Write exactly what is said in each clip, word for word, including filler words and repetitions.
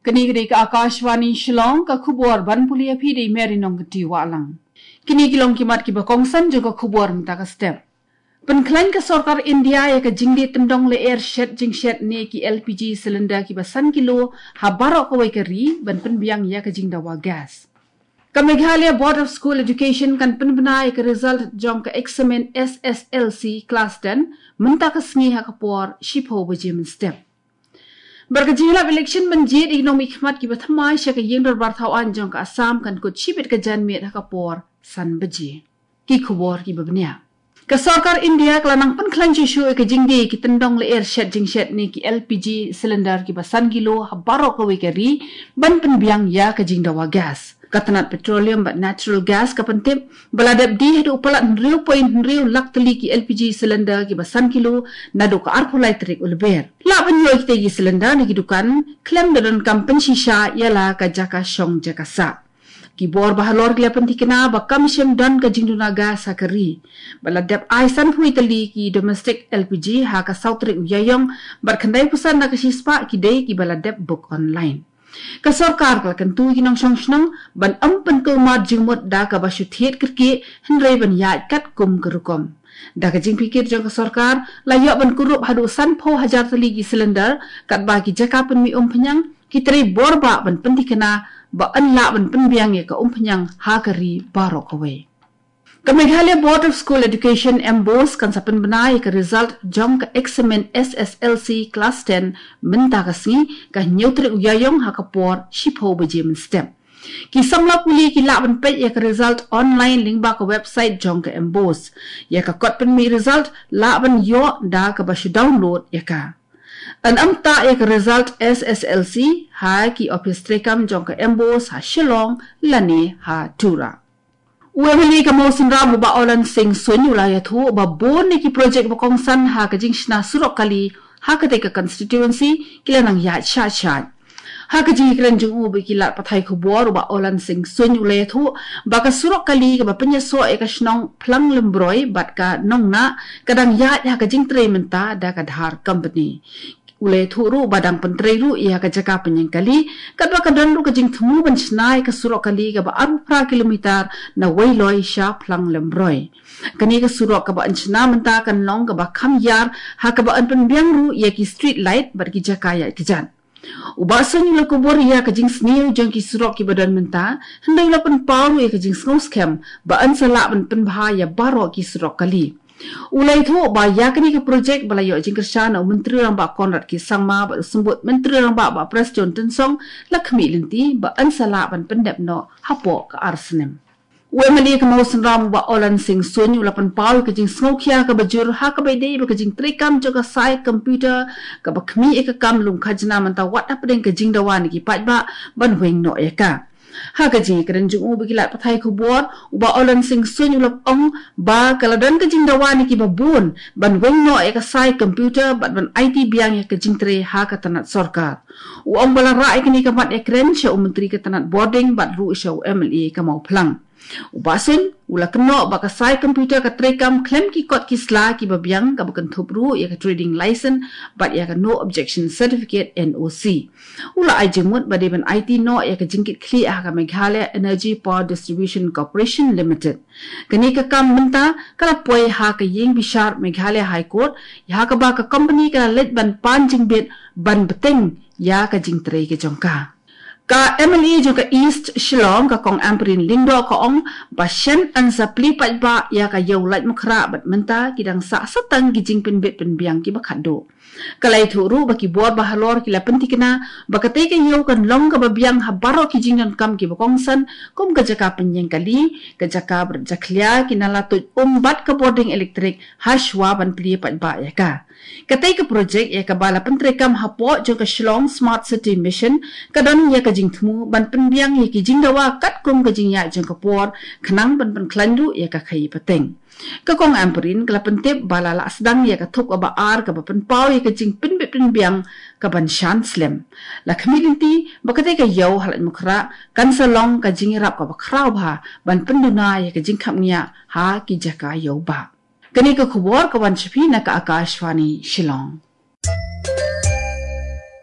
Kini kini ke Akashwani Shillong ke kubur ban pulia pi di merinong geti walang. Kini kilong kimat ki bakongsan juga kubur minta ke step. Penklan ke Sarkar India ya ke jingdi tendong le air shed jing shed ne ki L P G silinder ki basan kilo habarok kawai keri ban penbiang ya ke jing dawa gas. Ke Meghalaya Board of School Education kan penbenai ke result jong ke eksamen S S L C Class ten minta ke sengi ha kapor shipho bajem step. Berkejilap election menjid ekonomi khmat ki bathamai sya ke yeng berbarthauan jong ke Assam kan kut shipit ke janmet ha kapor san beji. Ki khubor ki babnya. Ke Sarkar India kelanang penklan jushu ke jingdi ki tendong le air shed jing shed ni ki L P G silinder ki basan kilo habaro ke wikeri ban penbiang ya ke jing dawa gas. Katanat petroleum bat natural gas ke pentip beladap di hidu upalat nriu poin nriu lak teli ki L P G silinder ki basan kilo nadu ke arpo elektrik ulber. La penyo kita ki silinder ni kidukan klaim dan kampen shisha ialah ke jaka syong jaka sa. Ki bor bahalor kila penti kena bakam syem dan ke jingduna gas sakeri. Beladap aisan hui teli ki domestic L P G ha ke sautrik uyayong berkendai pesan na ke sispa ki day ki beladap book online. Ke Sarkar kala kentu kinang syong syong ban ampen ke umar jingmut da ke basyut hiet kerki henry ban yaat kat kum kerukom. Da ke jing pikir jong ke Sarkar layak ban kurup hadu sanpo hajar teli ki silinder kat bagi jaka pen mi um penyang kiteri borba ban penti kena ba anla ban penbiang ya ke um penyang ha keri barok away. Ke Meghalaya Board of School Education M B O S kan sapen benai ke result jong ke eksamen S S L C Class ten minta ke sengi ke nyutri uyayong ha kapor shipho bajem step. Ki samla puli ki lak ban pet ya ke result online link ba ke website jong ke M B O S. Ya ke kot pen mi result lak ban yo da ke basyu download ya ka. An amta ya ke result S S L C ha ki office trekam jong ke M B O S ha Shillong lani ha Tura. Uemeli ke mau sinra muba olan sing sunyu la ya thu ba bon ni ki project bakongsan ha ke jing shna surok kali ha ke ke constituency kila nang ya cha cha. Ha ke jing kran jung u bi kilat pathai khubor ba olan sing sunyu la ya thu ba ka surok kali ke ba penyeso e ka shnong plang lembroi bat ka nong na kadang ya ha ke jing tre menta da ka dhar company. Ule thuru badang pentrai ru ia ke jaka penyeng kali kadwa kadan ru ke jing thmu ban snai ke surok kali ke ba aru pra kilometer na wailoi sha plang lembroi kani ke surok ke ba anchna menta kan long ke ba kham yar ha ke ba an penbiang ru ia ki street light bar ki jaka ya kejan ubasan yu ko bor ia ke jing sniu jong ki surok ki badan menta hendai la pen paru ia ke jing snow scam ba an sala ban pen bahaya baro ki surok kali. Ulai thu ba yakni ke projek balayo jing kersana menteri rang ba Konrad ki sangma ba sembut menteri rang ba ba Pres John Tensong lakmi linti ba ansala ban pendap no hapo ke arsenem. Uemeli ke mau senram ba olan sing sun ulapan pau ke jing smokia ke bajur ha ke bede ba ke jing trikam juga sai komputer ke ba khmi e ke kam lung khajna manta wat apa deng ke jing dawan ki pat ba ban weng no ya ka. Ha kaji keren jung u bikilat pathai khubor uba olan sing sun ulap ong ba kaladan ke jing dawan ki babun ban weng no e ka sai computer bat ban I T biang ya ke jing tre ha ka tanat Sarkar u ong bala ra e kini ka mat ekren sya u menteri ke tanat boarding bat ru sya u M L A ka mau plang ubasin ula keno ba ka sai computer ka trekam klem ki kot ki sla ki babiang ka bukan thupru ya ka trading license but ya ka no objection certificate N O C ula ai jemut ba deban I T no ya ka jingkit kli ah ka Meghalaya Energy Power Distribution Corporation Limited kani ka kam menta kala poi ha ka yeng bishar Meghalaya High Court ya ka ba ka company ka let ban pan jingbet ban beteng ya ka jingtre ke jongka. Ka M L A juga East Shillong ka kong amperin lindo ka ong basyan an sa plipat ba ya ka yaw light mukra bat menta kidang sa satang gijing penbet penbiang ki bakado. Kalai thuru baki buat bahalor kila penti kena bakatay ka yaw kan long ka babiang habaro kijing nan kam ki bakongsan kum kajaka penyeng kali kajaka berjaklia kinalatut umbat ka boarding elektrik hashwa ban plipat ba ya ka. Katay ka project ya ka bala pentrekam hapo jo ka Shillong Smart City Mission kadon ya ka jing thmu ban penbiang ya ki jing dawa kat kum ka jing ya jong ka por khanang ban ban klandu ya ka khai pateng ka kong amperin kala pentep bala la sedang ya ka thuk aba ar ka ban pau ya ka jing pen penbiang ka ban shan slem la khmilinti bakate ka yaw halat mukra kan salong ka jing rap ka bakraw ba ban penduna ya ka jing khamnya ha ki jaka yaw ba kani ka khubor ka wan chipi na ka Akashwani Shillong.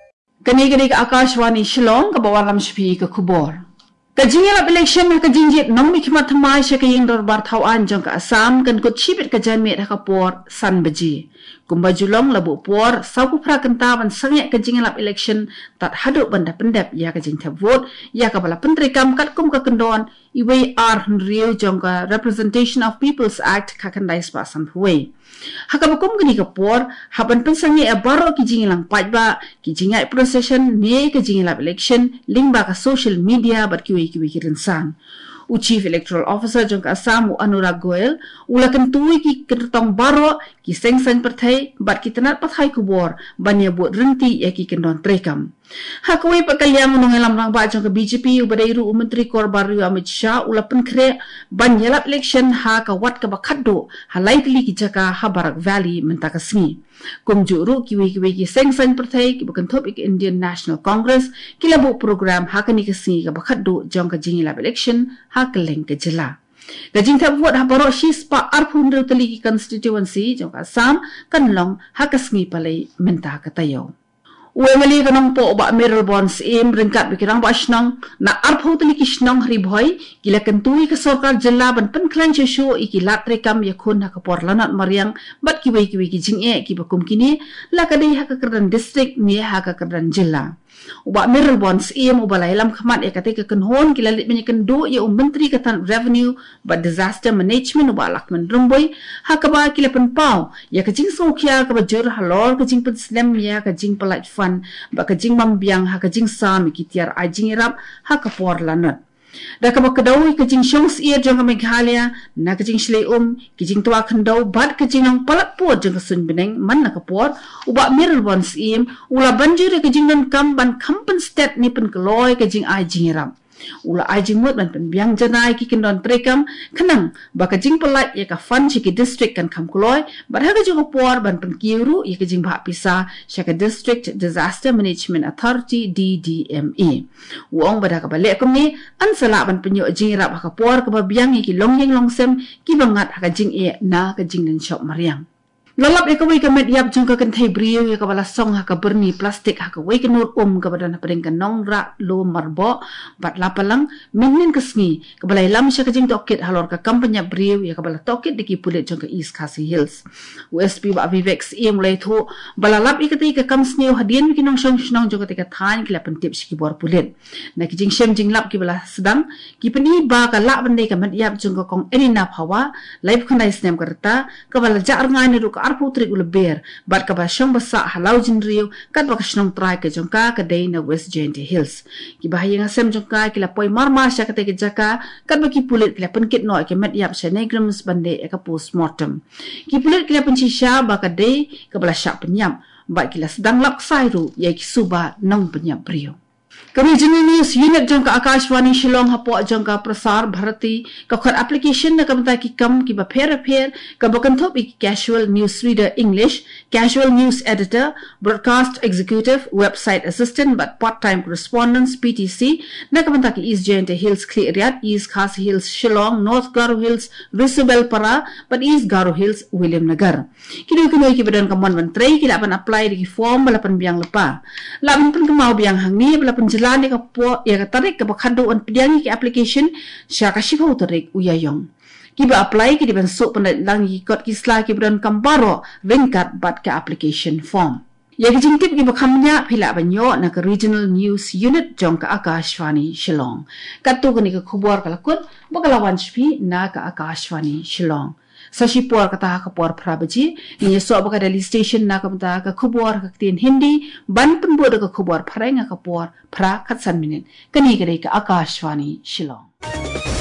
Kani-kani ka Akashwani Shillong ka bawalam shpi ka kubor. Kajingilap election na kajingjit nong mikmat thamai siya kaying dorbar thawan jong ka Assam kan kut chibit ka janmit ka por san baji. Kumba julong labu por sau kupra kentaban sangyak kajingilap election tat haduk benda pendep ya kajing tap vote ya ka bala pentri kam kat kum ka kendon iway ar rio jong ka Representation of People's Act ka kandai spasan huway. Hakabakum gini ka por haban pensangnya e baro ki jingilang pajba ki jingai procession ne ka jingilap election lingba ka social media bat kiwi kiwi kirinsan u chief electoral officer jong ka Assam u Anurag Goel ula kentui ki kertong baro ki sengsan partai bat ki tenat pathai kubor banya buat renti ya ki kendon trekam hakui pakalyang nong elam rang ba jong ka B J P u badairu u menteri kor baru Amit Shah ula penkre banyalap election ha ka wat ka bakaddo halai tili ki jaka Habarak Valley mentakasmi kumjuru kiwi kiwi ki sengsan partai ki bakantop ik Indian National Congress ki labu program ha ka ni kasi ka bakaddo jong ka jingilap election ha ka leng ka jela Gajing tap vote ha baro shispa arpun tali ki constituency jong ka Assam kanlong ha kasngi palai menta ka tayo Uemali kanong po ba Meryl Bonds im ringkat bikirang ba shnong na arpho tali ki shnong hriboy kila kentui ka sarkar jilla ban penklan chesho ikilat rekam yakun ha kapor lanat mariang bat kiwi kiwi ki jing e ki bakum kini la kadai ha ka kerdan district ni ha ka kerdan jilla Uba Meryl Bonds im ubalai lam khamat e kate ka kenhon kila lit menyekan do ya um menteri katan revenue ba disaster management uba lakman rumboy ha ka ba kila pen pau ya ka jing sokya ka ba jor halor ka jing pen slam ya ka jing pelat fan ba ka jing mambiang ha ka jing sam ki tiar a jing irap ha ka por lanat da ka ba kadawi ka jing shongs ear jong ka Meghalaya na ka jing shlei um ki jing twa khandau bat ka jing nong palat po jong ka sun beneng man na ka por uba Meryl Bonds im ula banjir ka jing non kam ban kampen stat ni pen kloy ka jing a jing irap ula ajing mut ban biang janai ki kendon trekam khenang ba ka jing pelat ya ka fan chi ki district kan kam kloy ba ha ka jing por ban pen kiru ya ka jing ba pisa sha ka district disaster management authority D D M A wong ba da ka bale kum ni an sala ban penyo jing rap ka por ka ba biang ki long yeng long sem ki bangat ha ka jing e na ka jing den shop mariang Lalap ya kawai ka mediap jung ka kantai brio ya ka bala song ha ka berni plastik ha ka wai ka nur um ka badan padeng ka nong ra lo marbo bat lapalang minin ka sngi ka bala ilam siya ka jing tokit halor ka kampanya brio ya ka bala tokit diki pulit jung ka East Khasi Hills U S P ba Vivex im lai thu bala lap ikati ka kam sneo hadian ki nong shong shnong jung ka tika than ki lapan tip shiki bor pulit na ki jing shem jing lap ki bala sedang ki peni ba ka lap bandai ka mediap jung ka kong enina phawa live khanai snem karta ka bala jar ngai ne ru ka arpu trik ula ber bat ka ba shong basa halau jin rio kat ba ka shnong try ka jongka ka dei na West Jaintia Hills ki bahaya ngasem jongka ki la poi marma sha ka te ki jaka kat ba ki pulit ki la penkit no ki met yap shanegrams bande e ka post mortem ki pulit ki la penchi sha ba ka dei ka bala sha penyam ba ki la sedang lak sairu ya ki suba nong penyam brio Ka Regional News Unit jong ka Akashwani Shillong hapo jong ka Prasar Bharati ka khot application na kamta ki kam ki ba pher pher ka bakantop ik casual news reader English casual news editor broadcast executive website assistant but part-time correspondence P T C na kamta ki East Jaintia Hills Cleariat East Khasi Hills Shillong North Garo Hills Risabel Para but East Garo Hills William Nagar kini kini ki badan kamon menteri ki lapan apply di form balapan biang lepa lapan pen kemau biang hang ni balapan jalan ya ka ya ka tarik ka bakado an pidangi ki application sya ka shifau tarik uyayong ki ba apply ki diban sok pendat lang ki kot ki sla ki bran kambaro ringkat bat ka application form ya ki jingtip ki bakhamnya phila banyo na ka Regional News Unit jong ka Akashwani Shillong katu kani ka khubor kalakut bakalawan shpi na ka Akashwani Shillong Sashi por kata ka por prabaji ni so baka Delhi station na kamta ka khubor ka tin Hindi ban pen bod ka khubor pharenga ka por phra khatsan minin kani gare ka Akashwani Shillong